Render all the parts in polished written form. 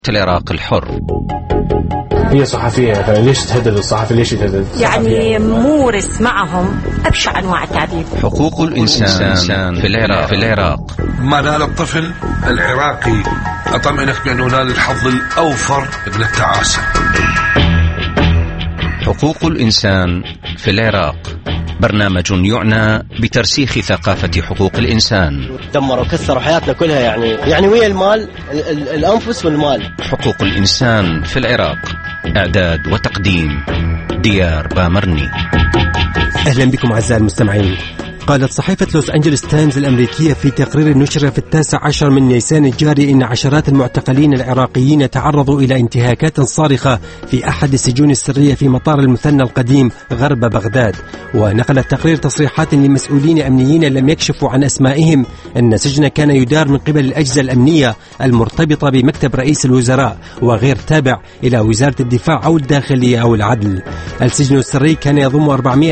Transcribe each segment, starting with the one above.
العراق الحر. هي صحفية مثلا، ليش تهدد الصحفي؟ ليش تهدد؟ يعني مورس معهم أبشع أنواع التعذيب. حقوق الإنسان في العراق. ما نال الطفل العراقي أطمئنك بأنه نال الحظ الأوفر من التعاسة. حقوق الإنسان في العراق، برنامج يعنى بترسيخ ثقافة حقوق الإنسان. دمروا وكسروا حياتنا كلها، يعني ويا المال، الأنفس والمال. حقوق الإنسان في العراق، إعداد وتقديم ديار بامرني. أهلا بكم أعزائي المستمعين. قالت صحيفة لوس أنجلوس تايمز الأمريكية في تقرير نشر في 19 من نيسان الجاري إن عشرات المعتقلين العراقيين تعرضوا إلى انتهاكات صارخة في أحد السجون السرية في مطار المثنى القديم غرب بغداد. ونقل التقرير تصريحات لمسؤولين أمنيين لم يكشفوا عن أسمائهم أن السجن كان يدار من قبل الأجهزة الأمنية المرتبطة بمكتب رئيس الوزراء وغير تابع إلى وزارة الدفاع أو الداخلية أو العدل. السجن السري كان يضم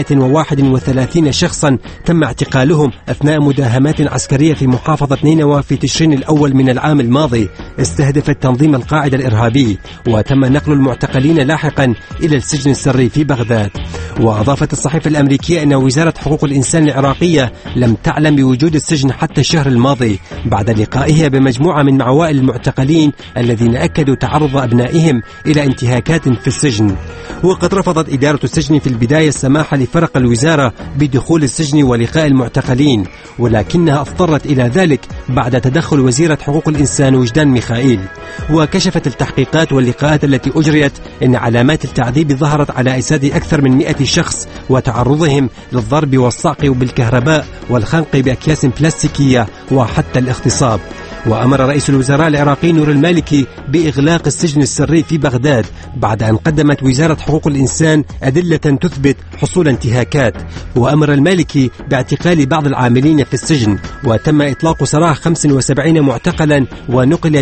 431 شخصا تم اعتقالهم أثناء مداهمات عسكرية في محافظة نينوى في تشرين الأول من العام الماضي استهدفت تنظيم القاعدة الإرهابي، وتم نقل المعتقلين لاحقا إلى السجن السري في بغداد. وأضافت الصحيفة الأمريكية أن وزارة حقوق الإنسان العراقية لم تعلم بوجود السجن حتى الشهر الماضي بعد لقائها بمجموعة من عوائل المعتقلين الذين أكدوا تعرض أبنائهم إلى انتهاكات في السجن. وقد رفضت إدارة السجن في البداية السماح لفرق الوزارة بدخول السجن ولقاء المعتقلين، ولكنها اضطرت إلى ذلك بعد تدخل وزيرة حقوق الإنسان وجدان ميخائيل. وكشفت التحقيقات واللقاءات التي أجريت أن علامات التعذيب ظهرت على أجساد أكثر من 100 شخص وتعرضهم للضرب والصعق بالكهرباء والخنق بأكياس بلاستيكية وحتى الاغتصاب. وأمر رئيس الوزراء العراقي نور المالكي بإغلاق السجن السري في بغداد بعد أن قدمت وزارة حقوق الإنسان أدلة تثبت حصول انتهاكات. وأمر المالكي باعتقال بعض العاملين في السجن، وتم إطلاق سراح 75 معتقلا ونقل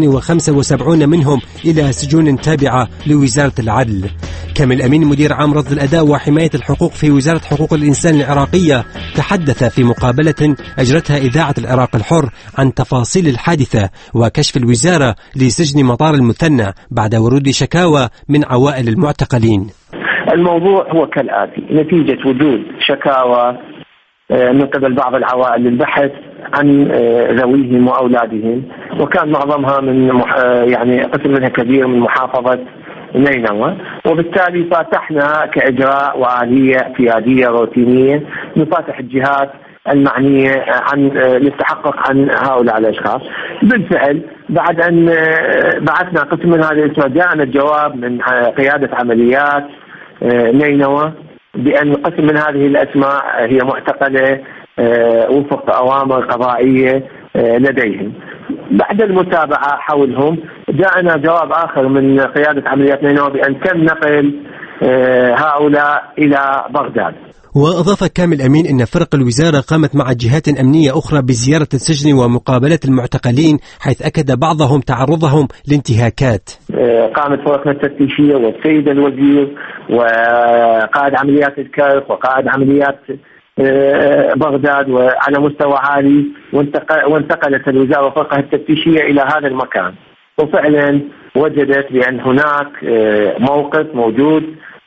275 منهم إلى سجون تابعة لوزارة العدل. كامل أمين مدير عام رصد الأداء وحماية الحقوق في وزارة حقوق الإنسان العراقية تحدث في مقابلة أجرتها إذاعة العراق الحر عن تفاصيل الحادثة وكشف الوزارة لسجن مطار المثنى بعد ورود شكاوى من عوائل المعتقلين. الموضوع هو كالآتي: نتيجة وجود شكاوى من قبل بعض العوائل للبحث عن ذويهم وأولادهم، وكان معظمها من يعني قسم منها كبير من محافظة نينوى، وبالتالي فاتحنا كإجراء وآلية قيادية روتينية نفاتح الجهات المعنية عن للتحقق عن هؤلاء الأشخاص. بالفعل بعد أن بعثنا قسم من هذه الأسماء جاءنا الجواب من قيادة عمليات نينوى بأن قسم من هذه الأسماء هي معتقلة وفق أوامر قضائية لديهم. بعد المتابعة حولهم جاءنا جواب آخر من قيادة عمليات نينوى بأن تم نقل هؤلاء إلى بغداد. وأضاف كامل أمين أن فرق الوزارة قامت مع جهات أمنية أخرى بزيارة السجن ومقابلة المعتقلين، حيث أكد بعضهم تعرضهم لانتهاكات. قامت فرقنا التفتيشية والسيد الوزير وقائد عمليات الكرك وقائد عمليات بغداد وعلى مستوى عالي، وانتقلت الوزارة وفرقها التفتيشية إلى هذا المكان، وفعلا وجدت بأن هناك موقف موجود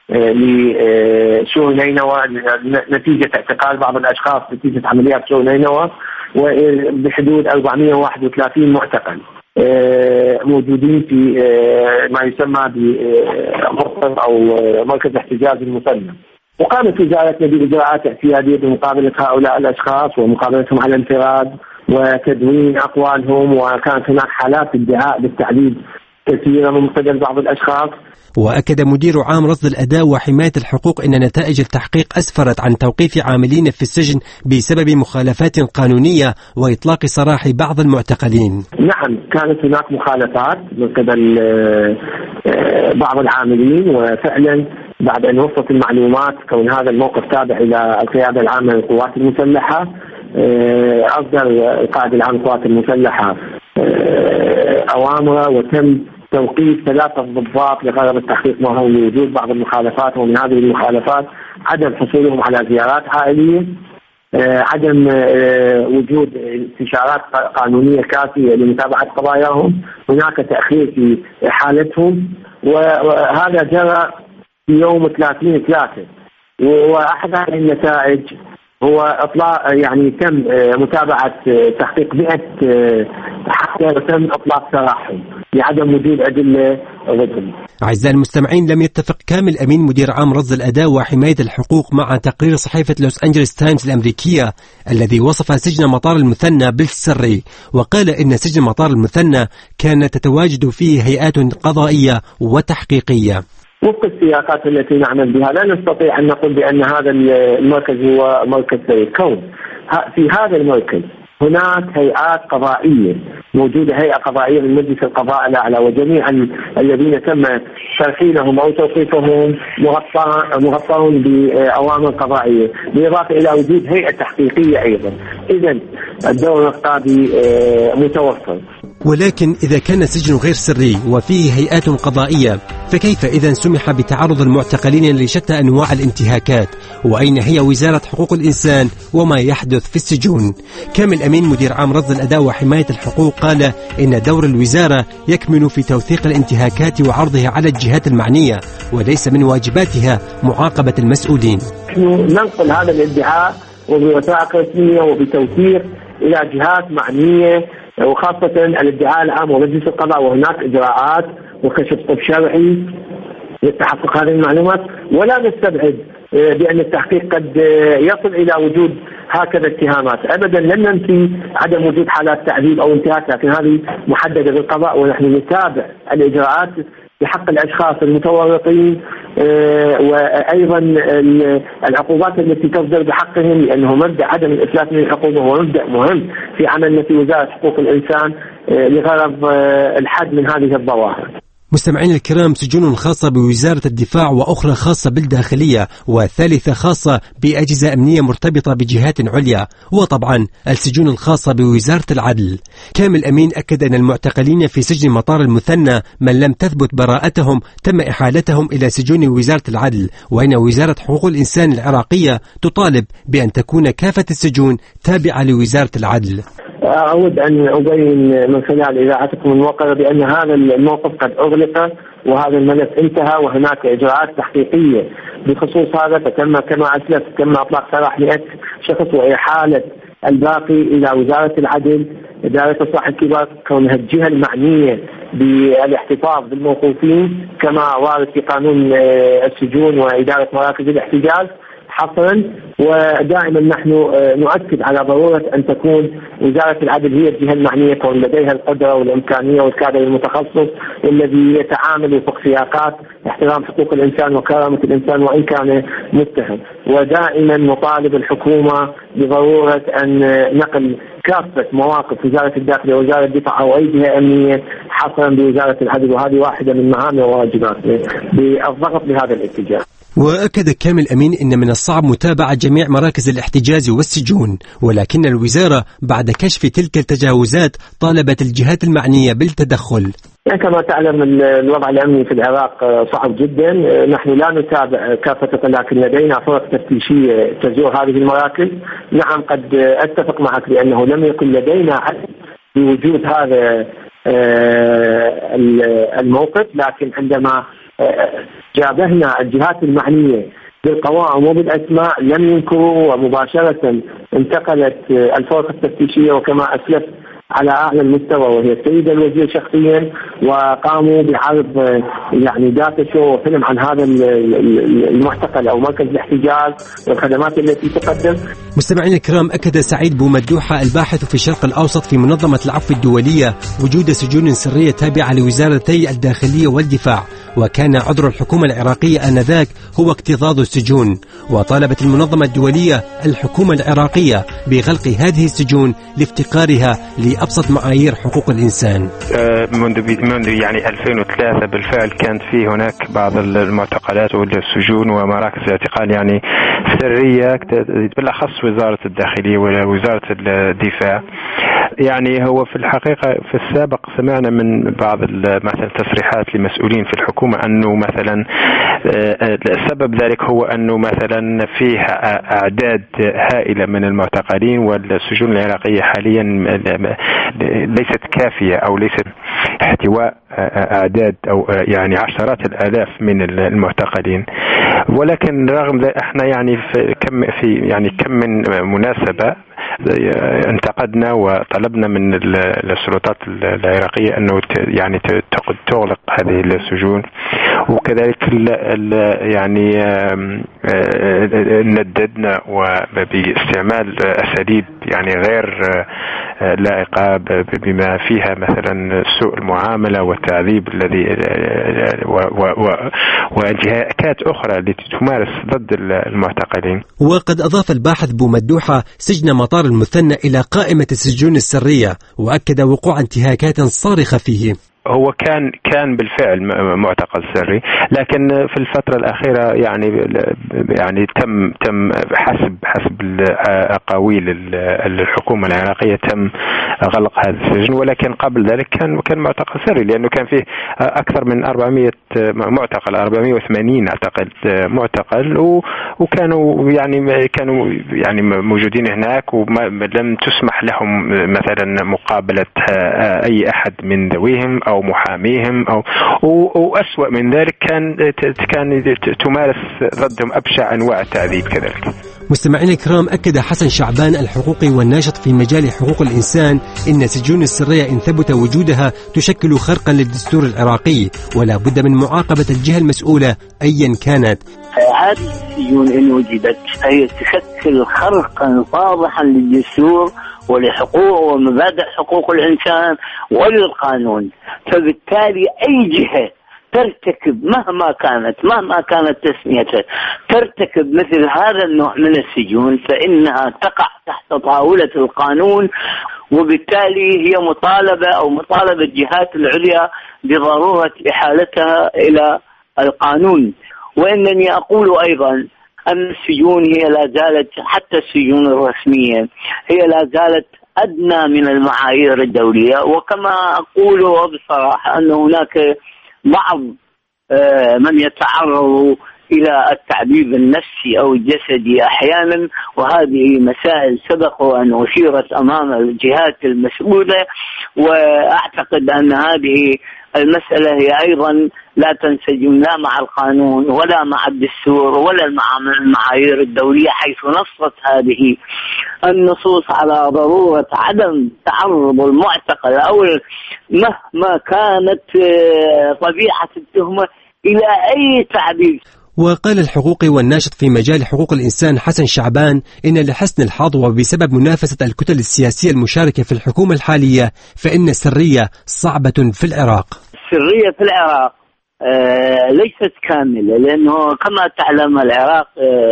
لسور نينوى نتيجة اعتقال بعض الأشخاص نتيجة عمليات سور نينوى، وبحدود 431 معتقل موجودين في ما يسمى بمركز أو مركز احتجاز المثنى. وقامت وزارتنا بإجراءات اعتيادية بمقابلة هؤلاء الأشخاص ومقابلتهم على انفراد وتدوين أقوالهم، وكانت هناك حالات ادعاء بالتعذيب كثيرة من قبل بعض الأشخاص. وأكد مدير عام رصد الأداء وحماية الحقوق أن نتائج التحقيق أسفرت عن توقيف عاملين في السجن بسبب مخالفات قانونية وإطلاق سراح بعض المعتقلين. نعم، كانت هناك مخالفات من قبل بعض العاملين، وفعلا بعد أن وصلت المعلومات كون هذا الموقف تابع إلى القيادة العامة للقوات المسلحة، أصدر القائد العام للقوات المسلحة أوامره وتم توقيف 3 ضباط لغرض التحقيق معهم لوجود بعض المخالفات، ومن هذه المخالفات عدم حصولهم على زيارات عائلية عدم وجود استشارات قانونية كافية لمتابعة قضاياهم، هناك تأخير في حالتهم، وهذا جرى في يوم 30/3. وأحد هذه النتائج هو إطلاق، يعني تم متابعة تحقيق 100 حتى تم إطلاق سراحهم لعدم وجود أدلة ضدهم. أعزائي المستمعين، لم يتفق كامل أمين مدير عام رصد الأداء وحماية الحقوق مع تقرير صحيفة لوس أنجلوس تايمز الأمريكية الذي وصف سجن مطار المثنى بالسري، وقال إن سجن مطار المثنى كانت تتواجد فيه هيئات قضائية وتحقيقية. وفق السياقات التي نعمل بها لا نستطيع أن نقول بأن هذا المركز هو مركز كون. في هذا المركز هناك هيئات قضائية موجودة، هيئة قضائية من مجلس القضاء الأعلى، وجميع الذين تم ترحيلهم أو توقيفهم مغطاهم بأوامر قضائية، بالإضافة إلى وجود هيئة تحقيقية أيضا. إذن الدور الرقابي متوفر. ولكن إذا كان السجن غير سري وفيه هيئات قضائية، فكيف إذا سمح بتعرض المعتقلين لشتى أنواع الانتهاكات؟ وأين هي وزارة حقوق الإنسان وما يحدث في السجون؟ كامل أمين مدير عام رصد الأداء وحماية الحقوق قال إن دور الوزارة يكمن في توثيق الانتهاكات وعرضها على الجهات المعنية، وليس من واجباتها معاقبة المسؤولين. نحن ننقل هذا الادعاء وبوثائق رسمية وبتوثيق إلى جهات معنية، وخاصة الادعاء العام ومجلس القضاء، وهناك إجراءات وكشف طب شرعي لتحقق هذه المعلومات، ولا نستبعد بأن التحقيق قد يصل إلى وجود هكذا اتهامات. أبدا لن ننفي عدم وجود حالات تعذيب أو انتهاك، لكن هذه محددة بالقضاء، ونحن نتابع الإجراءات بحق الأشخاص المتورطين، وأيضا العقوبات التي تصدر بحقهم، لأنه مبدأ عدم الإفلات من العقوبة هو مبدأ مهم في عملنا في وزارة حقوق الإنسان لغرض الحد من هذه الظواهر. مستمعين الكرام، سجون خاصة بوزارة الدفاع، وأخرى خاصة بالداخلية، وثالثة خاصة بأجهزة أمنية مرتبطة بجهات عليا، وطبعا السجون الخاصة بوزارة العدل. كامل أمين أكد أن المعتقلين في سجن مطار المثنى من لم تثبت براءتهم تم إحالتهم إلى سجون وزارة العدل، وإن وزارة حقوق الإنسان العراقية تطالب بأن تكون كافة السجون تابعة لوزارة العدل. أود أن أبين من خلال إذاعتكم الموقرة بأن هذا الموقف قد أغلق، وهذا الملف انتهى، وهناك إجراءات تحقيقية بخصوص هذا. فتم كما أسلف تم إطلاق سراح 100 شخص وإحالة الباقي إلى وزارة العدل. إدارة الإصلاح الكبار كونها الجهة المعنية بالاحتفاظ بالموقوفين كما وارد في قانون السجون وإدارة مراكز الاحتجاز حصرا، ودائما نحن نؤكد على ضرورة أن تكون وزارة العدل هي الجهة المعنية، كون لديها القدرة والإمكانية والكادر المتخصص والذي يتعامل وفق سياقات احترام حقوق الإنسان وكرامة الإنسان وإن كان متهم. ودائما نطالب الحكومة بضرورة أن نقل كافة مواقف وزارة الداخلية ووزارة الدفاع أو أي جهة أمنية حصرا بوزارة العدل، وهذه واحدة من مهام وواجباتنا بالضغط بهذا الاتجاه. وأكد كامل أمين إن من الصعب متابعة جميع مراكز الاحتجاز والسجون، ولكن الوزارة بعد كشف تلك التجاوزات طالبت الجهات المعنية بالتدخل. كما تعلم الوضع الأمني في العراق صعب جدا، نحن لا نتابع كافة، لكن لدينا فرق تفتيشية تزور هذه المراكز. نعم قد أتفق معك بأنه لم يكن لدينا عدل بوجود هذا الموقف، الموقف، لكن عندما جابهنا الجهات المعنية بالقوائم وبالأسماء لم ينكروا، ومباشرة انتقلت الفرق التفتيشية وكما أسلفت على أعلى المستوى وهي السيد الوزير شخصيا، وقاموا بعرض يعني داتا شو وفيلم عن هذا المعتقل أو مركز الاحتجاز والخدمات التي تقدم. مستمعين الكرام، أكد سعيد بومدوحة الباحث في الشرق الأوسط في منظمة العفو الدولية وجود سجون سرية تابعة لوزارتي الداخلية والدفاع، وكان عذر الحكومة العراقية آنذاك هو اكتظاظ السجون، وطالبت المنظمة الدولية الحكومة العراقية بغلق هذه السجون لافتقارها لأبسط معايير حقوق الإنسان. منذ يعني 2003 بالفعل كانت في هناك بعض المعتقلات والسجون ومراكز الاعتقال يعني سرية، بالأخص وزارة الداخلية ووزارة الدفاع. يعني هو في الحقيقة في السابق سمعنا من بعض مثلا تصريحات لمسؤولين في الحكومة أنه مثلا سبب ذلك هو أنه مثلا فيه أعداد هائلة من المعتقلين، والسجون العراقية حاليا ليست كافية أو ليست احتواء أعداد أو يعني عشرات الآلاف من المعتقلين. ولكن رغم ذلك احنا يعني كم من مناسبة انتقدنا وطلبنا من السلطات العراقية أنه يعني تغلق هذه السجون، وكذلك يعني نددنا باستعمال أساليب يعني غير لائقة بما فيها مثلا سوء المعاملة والتعذيب الذي وانتهاكات أخرى التي تمارس ضد المعتقلين. وقد أضاف الباحث بومدوحة سجن مطار المثنى إلى قائمة السجون السرية، وأكد وقوع انتهاكات صارخة فيه. هو كان بالفعل معتقل سري، لكن في الفترة الأخيرة يعني تم حسب أقاويل الحكومة العراقية تم غلق هذا السجن، ولكن قبل ذلك كان معتقل سري، لأنه كان فيه أكثر من 400 معتقل، 480 أعتقد معتقل، وكانوا يعني موجودين هناك، ولم تسمح لهم مثلا مقابلة أي أحد من ذويهم أو محاميهم أو أسوأ من ذلك، كان تمارس ضدهم أبشع أنواع التعذيب كذلك. مستمعينا الكرام، أكد حسن شعبان الحقوقي والناشط في مجال حقوق الإنسان إن السجون السرية إن ثبت وجودها تشكل خرقا للدستور العراقي، ولا بد من معاقبة الجهة المسؤولة أيا كانت. هذه السجون إن وجدت هي تشكل خرقا واضحا للدستور ولحقوق ومبادئ حقوق الإنسان وللقانون، فبالتالي أي جهة ترتكب مهما كانت تسميتها ترتكب مثل هذا النوع من السجون فإنها تقع تحت طاولة القانون، وبالتالي هي مطالبة الجهات العليا بضرورة إحالتها إلى القانون. وإنني أقول أيضا أن السجون هي لا زالت، حتى السجون الرسمية هي لا زالت أدنى من المعايير الدولية، وكما أقول بصراحة أن هناك بعض من يتعرض إلى التعذيب النفسي أو الجسدي أحيانا، وهذه مسائل سبق وأن أثيرت أمام الجهات المسؤولة، وأعتقد أن هذه المسألة هي أيضا لا تنسجم لا مع القانون ولا مع الدستور ولا المعايير الدولية، حيث نصت هذه النصوص على ضرورة عدم تعرض المعتقل أو مهما كانت طبيعة التهمة إلى أي تعذيب. وقال الحقوقي والناشط في مجال حقوق الإنسان حسن شعبان إن لحسن الحظ وبسبب منافسة الكتل السياسية المشاركة في الحكومة الحالية فإن السرية صعبة في العراق. السرية في العراق ليست كاملة، لأنه كما تعلم العراق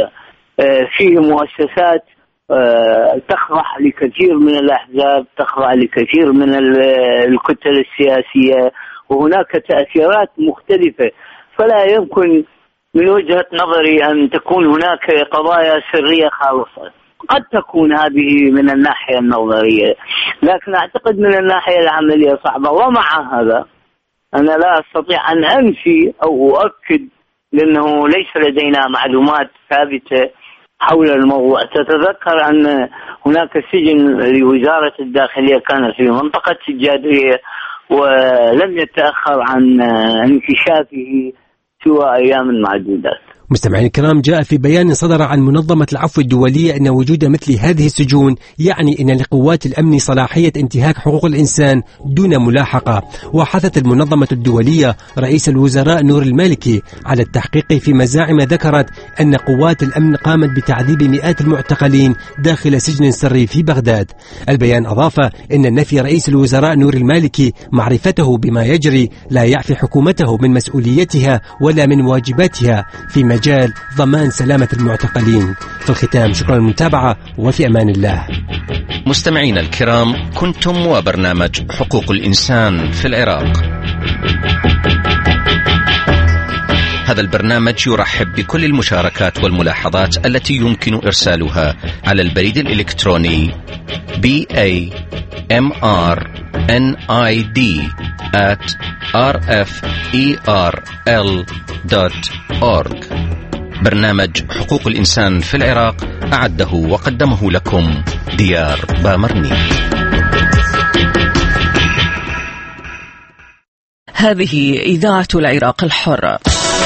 فيه مؤسسات تخضع لكثير من الأحزاب، تخضع لكثير من الكتل السياسية، وهناك تأثيرات مختلفة، فلا يمكن من وجهة نظري أن تكون هناك قضايا سرية خالصة. قد تكون هذه من الناحية النظرية، لكن أعتقد من الناحية العملية صعبة. ومع هذا أنا لا أستطيع أن أنفي أو أؤكد، لأنه ليس لدينا معلومات ثابتة حول الموضوع. تتذكر أن هناك سجن لوزارة الداخلية كان في منطقة الجادرية ولم يتأخر عن انكشافه سوى أيام معدودات. مستمعين الكرام، جاء في بيان صدر عن منظمة العفو الدولية أن وجود مثل هذه السجون يعني أن لقوات الأمن صلاحية انتهاك حقوق الإنسان دون ملاحقة. وحثت المنظمة الدولية رئيس الوزراء نور المالكي على التحقيق في مزاعم ذكرت أن قوات الأمن قامت بتعذيب مئات المعتقلين داخل سجن سري في بغداد. البيان أضاف أن نفي رئيس الوزراء نور المالكي معرفته بما يجري لا يعفي حكومته من مسؤوليتها ولا من واجباتها في مجال ضمان سلامة المعتقلين. في الختام شكرا للمتابعة وفي أمان الله. مستمعين الكرام، كنتم وبرنامج حقوق الإنسان في العراق. هذا البرنامج يرحب بكل المشاركات والملاحظات التي يمكن إرسالها على البريد الإلكتروني BAMRNID@rferl.org. برنامج حقوق الإنسان في العراق أعده وقدمه لكم ديار بامرني. هذه إذاعة العراق الحر.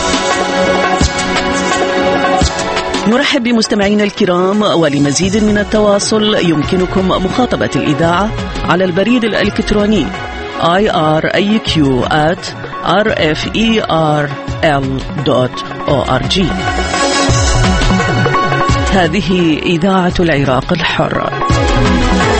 نرحب بمستمعينا الكرام، ولمزيد من التواصل يمكنكم مخاطبة الإذاعة على البريد الإلكتروني iraq@rferl.org. هذه إذاعة العراق الحر.